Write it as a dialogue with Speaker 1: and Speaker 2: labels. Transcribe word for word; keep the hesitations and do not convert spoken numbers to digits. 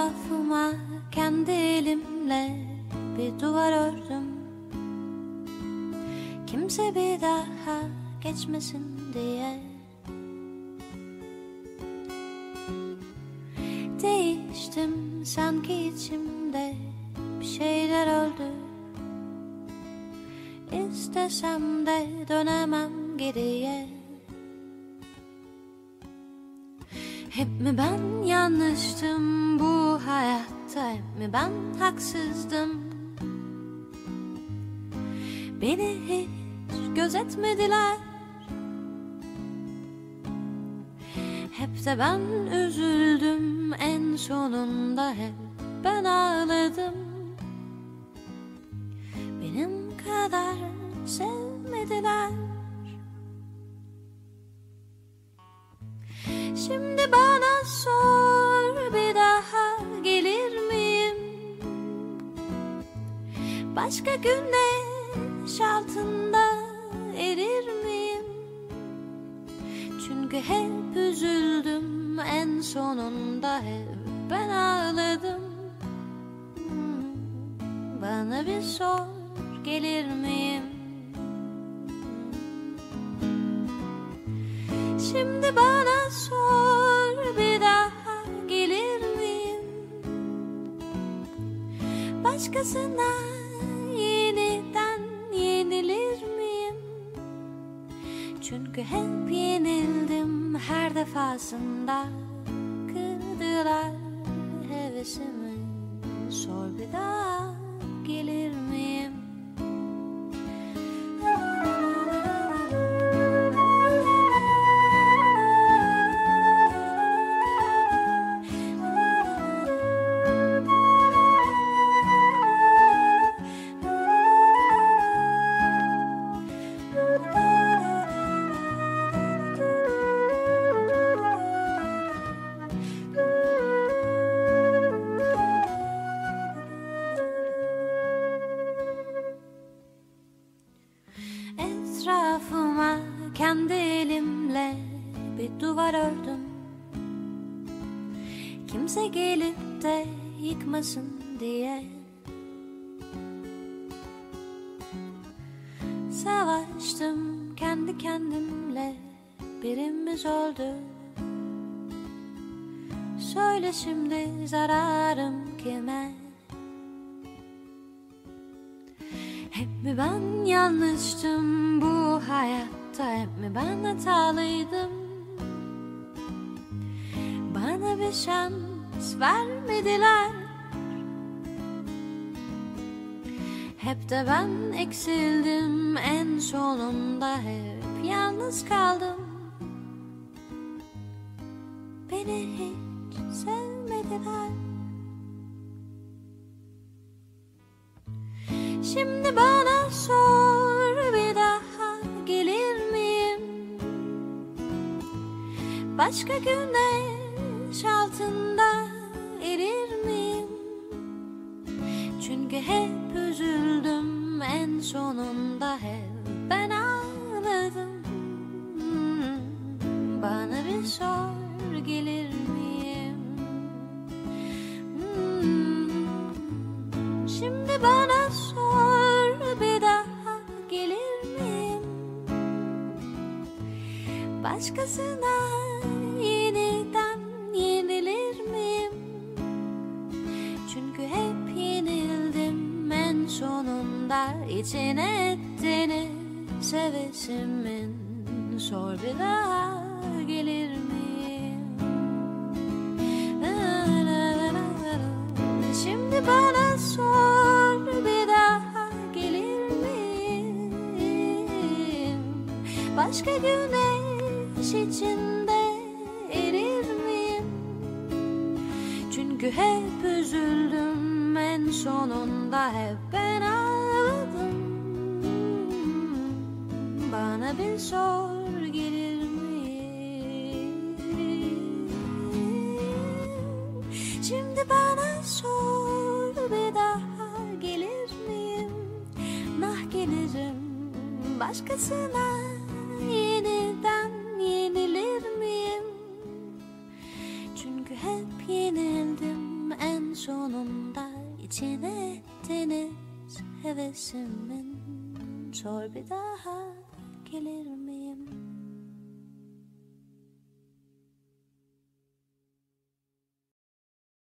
Speaker 1: Etrafıma kendi elimle bir duvar ördüm. Kimse bir daha geçmesin diye. Değiştim sanki içimde bir şeyler öldü. İstesem de dönemem geriye. Hep mi ben yanlıştım bu hayatta, hep mi ben haksızdım? Beni hiç gözetmediler. Hep de ben üzüldüm, en sonunda hep ben ağladım. Benim kadar sevmediler. Şimdi bana sor, bir daha gelir miyim? Başka güneş altında erir miyim? Çünkü hep üzüldüm, en sonunda hep ben ağladım. Bana bir sor, gelir miyim? Şimdi bana sor, bir daha gelir miyim? Başkasına yeniden yenilir miyim? Çünkü hep yenildim her defasında. Kırdılar hevesimi, sor bir daha gelir miyim? Etrafıma kendi elimle bir duvar ördüm. Kimse gelip de yıkmasın diye. Savaştım kendi kendimle, birimiz öldü. Söyle şimdi zararım kime? Hep mi ben yanlıştım bu hayatta, hep mi ben hatalıydım? Bana bir şans vermediler. Hep de ben eksildim, en sonunda hep yalnız kaldım. Beni hiç sevmediler. Şimdi bana sor, bir daha gelir miyim? Başka güneş altında erir miyim? Çünkü hep üzüldüm, en sonunda hep ben ağladım. Bana bir sor, gelir miyim? Şimdi bana sor, bir daha gelir miyim? Başkasına yeniden yenilir miyim? Çünkü hep yenildim, en sonunda içine ettiğini sevesimin. Sor bir daha gelir miyim? Şimdi bana sor, bir daha gelir miyim? Başka güneş içinde erir miyim? Çünkü hep üzüldüm, en sonunda hep ben ağladım. Bana bir sor, gelir miyim? Şimdi bana sor, bir daha gelir miyim? Nah gelirim, başkasına yeniden yenilir miyim? Çünkü hep yenildim, en sonunda içine ettiniz hevesimin. Sor bir daha gelir miyim?